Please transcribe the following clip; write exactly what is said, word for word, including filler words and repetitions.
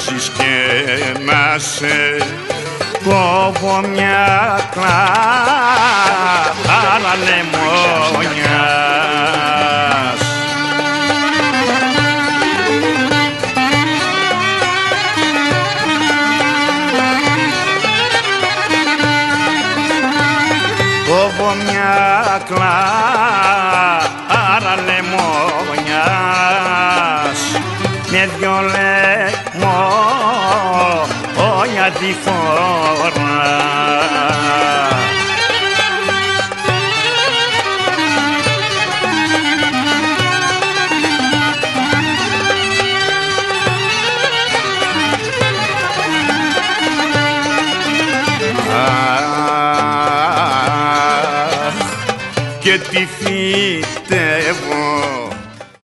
παίζεις και να σε κόβω μια κλάρα λεμόνιας. Κόβω μια κλάρα λεμόνιας με δυο λεμόνια τη φορά. Και τη φυτεύω